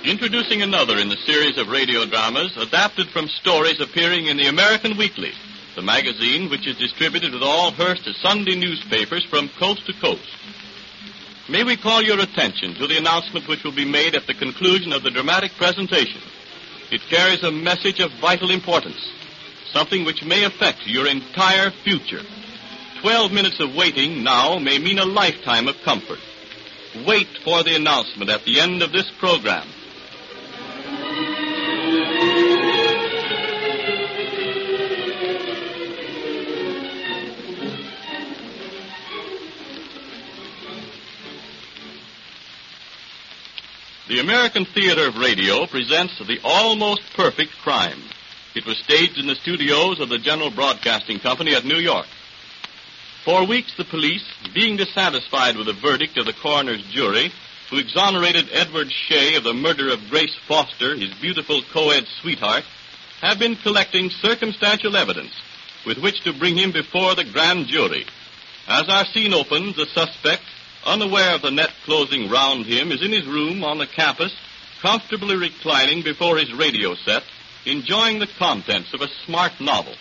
Introducing another in the series of radio dramas adapted from stories appearing in the American Weekly, the magazine which is distributed with all Hearst Sunday newspapers from coast to coast. May we call your attention to the announcement which will be made at the conclusion of the dramatic presentation. It carries a message of vital importance, something which may affect your entire future. 12 minutes of waiting now may mean a lifetime of comfort. Wait for the announcement at the end of this program. The American Theater of Radio presents The Almost Perfect Crime. It was staged in the studios of the General Broadcasting Company at New York. For weeks, the police, being dissatisfied with the verdict of the coroner's jury, who exonerated Edward Shea of the murder of Grace Foster, his beautiful co-ed sweetheart, have been collecting circumstantial evidence with which to bring him before the grand jury. As our scene opens, the suspect, unaware of the net closing round him, is in his room on the campus, comfortably reclining before his radio set, enjoying the contents of a smart novel.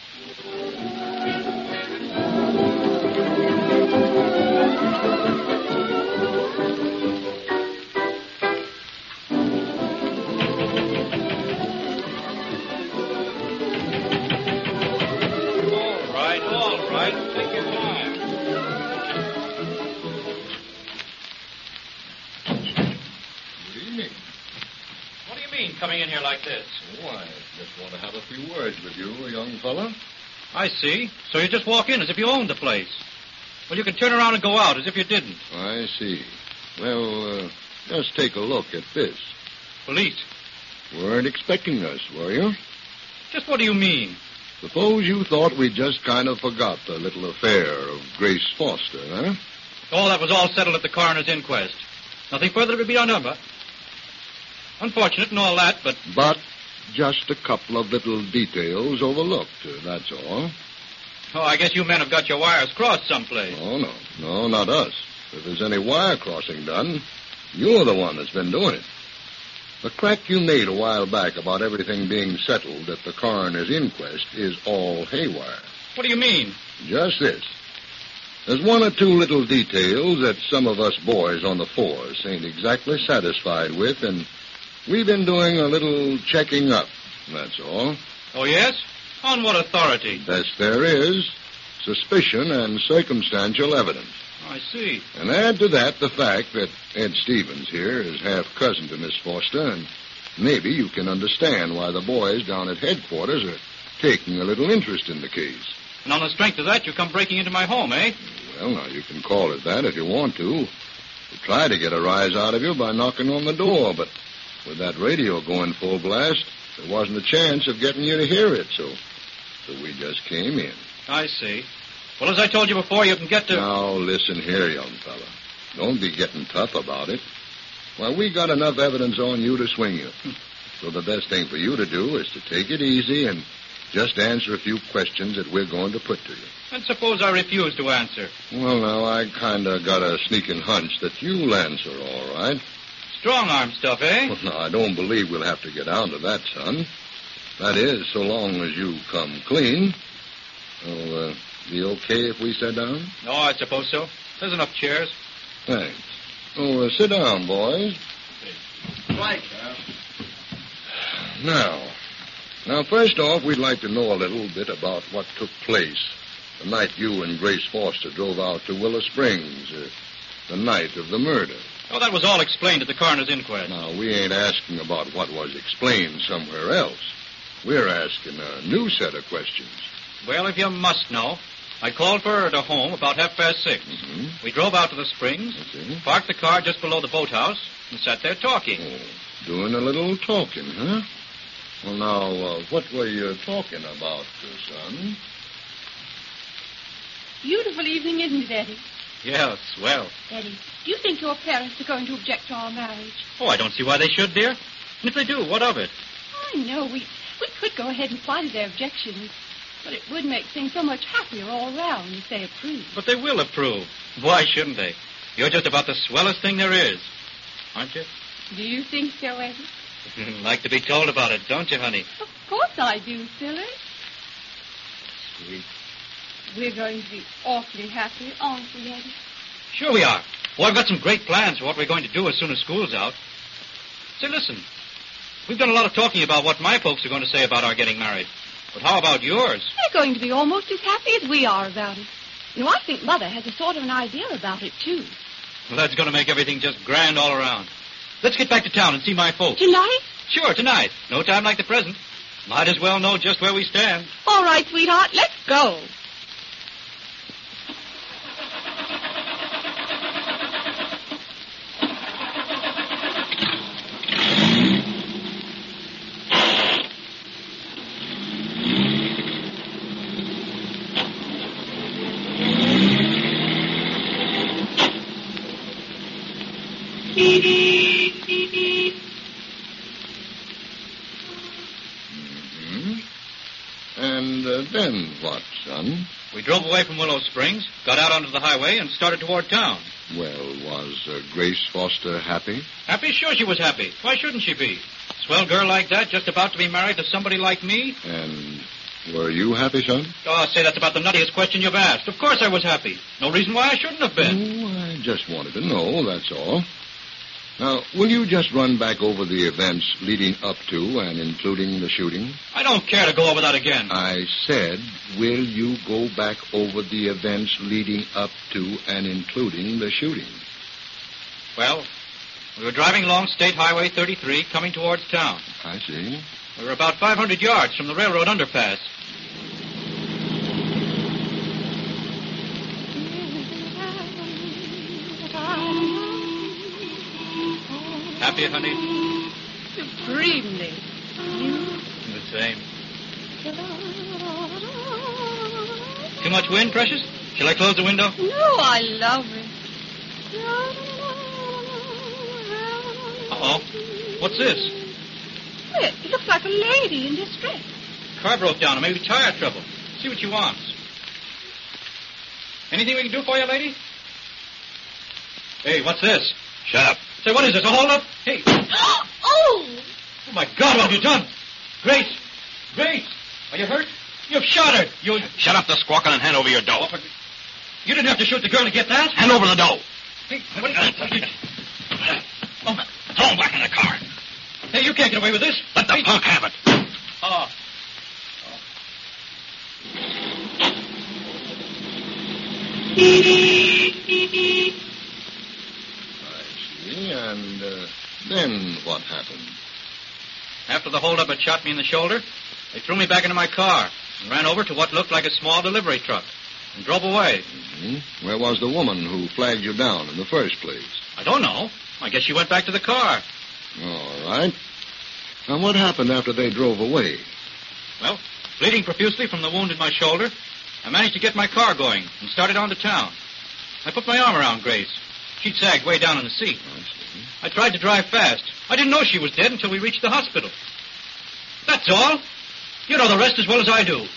All right, take your time. Good evening. What do you mean, coming in here like this? Oh, I just want to have a few words with you, young fella. I see. So you just walk in as if you owned the place. Well, you can turn around and go out as if you didn't. I see. Well, just take a look at this. Police. Weren't expecting us, were you? Just what do you mean? Suppose you thought we just kind of forgot the little affair of Grace Foster, huh? Oh, that was all settled at the coroner's inquest. Nothing further to be done, but unfortunate and all that, but... But just a couple of little details overlooked, that's all. Oh, I guess you men have got your wires crossed someplace. Oh, no. No, not us. If there's any wire crossing done, you're the one that's been doing it. The crack you made a while back about everything being settled at the coroner's inquest is all haywire. What do you mean? Just this. There's one or two little details that some of us boys on the force ain't exactly satisfied with, and we've been doing a little checking up, that's all. Oh, yes? On what authority? Best there is. Suspicion and circumstantial evidence. I see. And add to that the fact that Ed Stevens here is half-cousin to Miss Foster, and maybe you can understand why the boys down at headquarters are taking a little interest in the case. And on the strength of that, you come breaking into my home, eh? Well, now, you can call it that if you want to. We tried to get a rise out of you by knocking on the door, but with that radio going full blast, there wasn't a chance of getting you to hear it, so we just came in. I see. Well, as I told you before, you can get to... Now, listen here, young fella. Don't be getting tough about it. Well, we got enough evidence on you to swing you. So the best thing for you to do is to take it easy and just answer a few questions that we're going to put to you. And suppose I refuse to answer? Well, now, I kind of got a sneaking hunch that you'll answer all right. Strong-arm stuff, eh? Well, now, I don't believe we'll have to get down to that, son. That is, so long as you come clean. Well, be okay if we sit down? No, I suppose so. There's enough chairs. Thanks. Oh, sit down, boys. Right. Now, first off, we'd like to know a little bit about what took place the night you and Grace Foster drove out to Willow Springs, the night of the murder. Oh, that was all explained at the coroner's inquest. Now, we ain't asking about what was explained somewhere else. We're asking a new set of questions. Well, if you must know, I called for her at her home about 6:30. Mm-hmm. We drove out to the springs, parked the car just below the boathouse, and sat there talking. Oh, doing a little talking, huh? Well, now, what were you talking about, son? Beautiful evening, isn't it, Eddie? Yeah, swell. Eddie, do you think your parents are going to object to our marriage? Oh, I don't see why they should, dear. And if they do, what of it? I know. We could go ahead and fly to their objections. But it would make things so much happier all round if they approved. But they will approve. Why shouldn't they? You're just about the swellest thing there is. Aren't you? Do you think so, Eddie? Like to be told about it, don't you, honey? Of course I do, Phyllis. Sweet. We're going to be awfully happy, aren't we, Eddie? Sure we are. Well, I've got some great plans for what we're going to do as soon as school's out. Say, listen. We've done a lot of talking about what my folks are going to say about our getting married. But how about yours? They're going to be almost as happy as we are about it. You know, I think Mother has a sort of an idea about it, too. Well, that's going to make everything just grand all around. Let's get back to town and see my folks. Tonight? Sure, tonight. No time like the present. Might as well know just where we stand. All right, sweetheart, let's go. And then what, son? We drove away from Willow Springs, got out onto the highway, and started toward town. Well, was Grace Foster happy? Happy? Sure she was happy. Why shouldn't she be? Swell girl like that, just about to be married to somebody like me? And were you happy, son? Oh, say, that's about the nuttiest question you've asked. Of course I was happy. No reason why I shouldn't have been. Oh, I just wanted to know, that's all. Now, will you just run back over the events leading up to and including the shooting? I don't care to go over that again. I said, will you go back over the events leading up to and including the shooting? Well, we were driving along State Highway 33, coming towards town. I see. We were about 500 yards from the railroad underpass. Happy, honey? Supremely. You? The same. Too much wind, Precious? Shall I close the window? No, I love it. Uh-oh. What's this? It looks like a lady in distress. Car broke down or maybe tire trouble. See what she wants. Anything we can do for you, lady? Hey, what's this? Shut up. Say, what is this, a holdup? Hey. Oh! Oh, my God, what have you done? Grace! Grace! Are you hurt? You've shot her. You... Shut up the squawking and hand over your dough. You didn't have to shoot the girl to get that. Hand over the dough. Hey, what... Oh, throw him back in the car. Hey, you can't get away with this. Let the punk have it. Oh. And then what happened? After the holdup had shot me in the shoulder, they threw me back into my car and ran over to what looked like a small delivery truck and drove away. Mm-hmm. Where was the woman who flagged you down in the first place? I don't know. I guess she went back to the car. All right. Now, what happened after they drove away? Well, bleeding profusely from the wound in my shoulder, I managed to get my car going and started on to town. I put my arm around Grace. She'd sagged way down in the seat. I tried to drive fast. I didn't know she was dead until we reached the hospital. That's all. You know the rest as well as I do.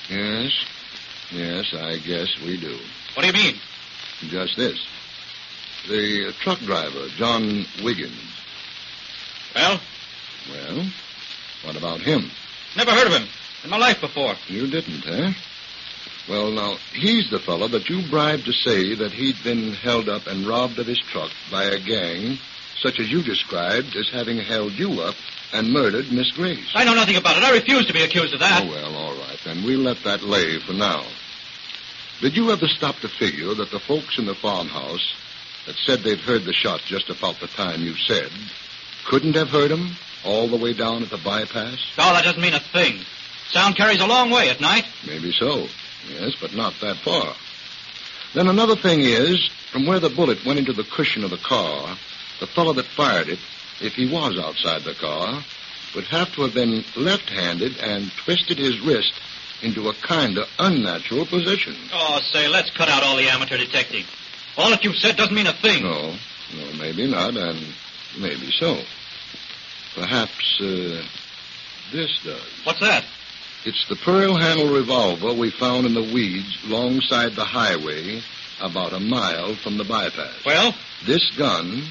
Yes, I guess we do. What do you mean? Just this. The truck driver, John Wiggins. Well, what about him? never heard of him in my life before. You didn't, eh? Well, now, he's the fellow that you bribed to say that he'd been held up and robbed of his truck by a gang such as you described as having held you up and murdered Miss Grace. I know nothing about it. I refuse to be accused of that. Oh, well, all right. Then we'll let that lay for now. Did you ever stop to figure that the folks in the farmhouse that said they'd heard the shot just about the time you said couldn't have heard them all the way down at the bypass? Oh, that doesn't mean a thing. Sound carries a long way at night. Maybe so. Yes, but not that far. Then another thing is, from where the bullet went into the cushion of the car, the fellow that fired it, if he was outside the car, would have to have been left-handed and twisted his wrist into a kind of unnatural position. Oh, say, let's cut out all the amateur detecting. All that you've said doesn't mean a thing. No, maybe not, and maybe so. Perhaps, this does. What's that? It's the pearl-handled revolver we found in the weeds alongside the highway about a mile from the bypass. Well? This gun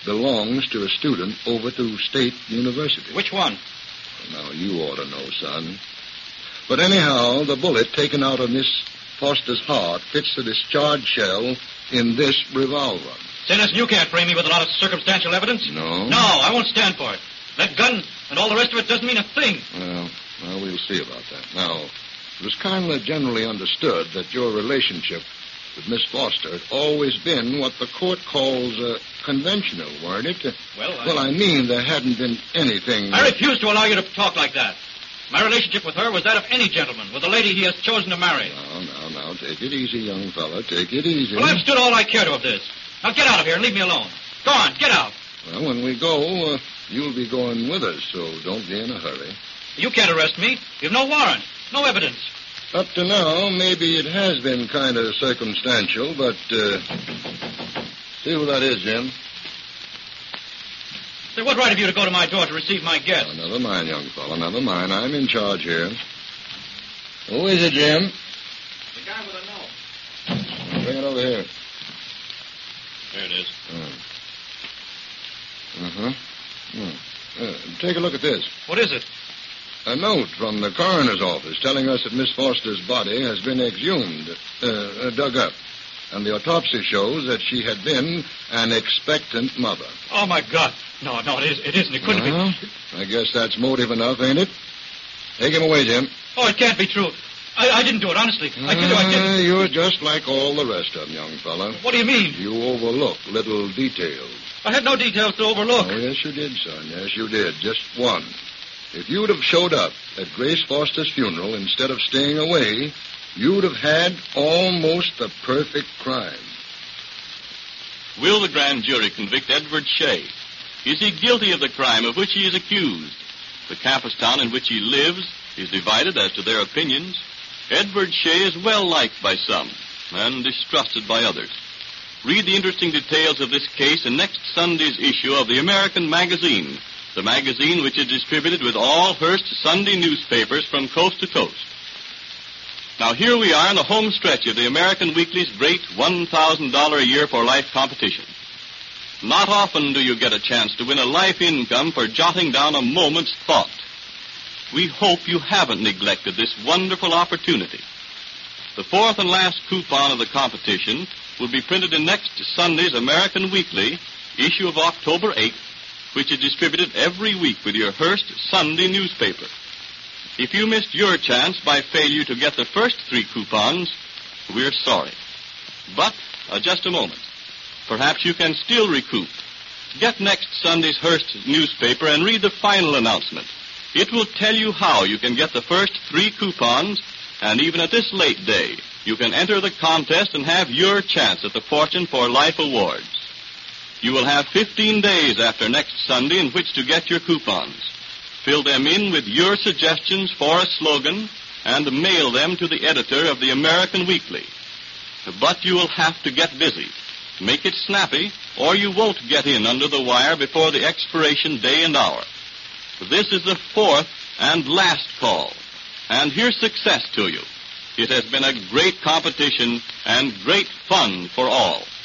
belongs to a student over to State University. Which one? Now, you ought to know, son. But anyhow, the bullet taken out of Miss Foster's heart fits the discharged shell in this revolver. Dennis, you can't frame me with a lot of circumstantial evidence. No? No, I won't stand for it. That gun and all the rest of it doesn't mean a thing. Well, we'll see about that. Now, it was kind of generally understood that your relationship with Miss Foster had always been what the court calls conventional, weren't it? Well, I mean, there hadn't been anything... I refuse to allow you to talk like that. My relationship with her was that of any gentleman, with a lady he has chosen to marry. Now, take it easy, young fella. Take it easy. Well, I've stood all I care to of this. Now get out of here and leave me alone. Go on, get out. Well, when we go, you'll be going with us, so don't be in a hurry. You can't arrest me. You've no warrant, no evidence. Up to now, maybe it has been kind of circumstantial, but, see who that is, Jim? Say, what right have you to go to my door to receive my guests? Oh, never mind, young fellow, never mind. I'm in charge here. Who is it, Jim? The guy with a note. Bring it over here. There it is. Take a look at this. What is it? A note from the coroner's office telling us that Miss Foster's body has been exhumed, dug up. And the autopsy shows that she had been an expectant mother. Oh, my God. No, it isn't. It couldn't be. I guess that's motive enough, ain't it? Take him away, Jim. Oh, it can't be true. I didn't do it, honestly. I tell you I didn't. You're just like all the rest of them, young fella. What do you mean? You overlook little details. I had no details to overlook. Oh, yes, you did, son. Yes, you did. Just one. If you'd have showed up at Grace Foster's funeral instead of staying away, you'd have had almost the perfect crime. Will the grand jury convict Edward Shea? Is he guilty of the crime of which he is accused? The campus town in which he lives is divided as to their opinions. Edward Shea is well liked by some and distrusted by others. Read the interesting details of this case in next Sunday's issue of the American Magazine, the magazine which is distributed with all Hearst Sunday newspapers from coast to coast. Now, here we are in the home stretch of the American Weekly's great $1,000 a year for life competition. Not often do you get a chance to win a life income for jotting down a moment's thought. We hope you haven't neglected this wonderful opportunity. The fourth and last coupon of the competition will be printed in next Sunday's American Weekly, issue of October 8th, which is distributed every week with your Hearst Sunday newspaper. If you missed your chance by failure to get the first 3 coupons, we're sorry. But, just a moment. Perhaps you can still recoup. Get next Sunday's Hearst newspaper and read the final announcement. It will tell you how you can get the first 3 coupons, and even at this late day, you can enter the contest and have your chance at the Fortune for Life Awards. You will have 15 days after next Sunday in which to get your coupons. Fill them in with your suggestions for a slogan and mail them to the editor of the American Weekly. But you will have to get busy. Make it snappy, or you won't get in under the wire before the expiration day and hour. This is the 4th and last call. And here's success to you. It has been a great competition and great fun for all.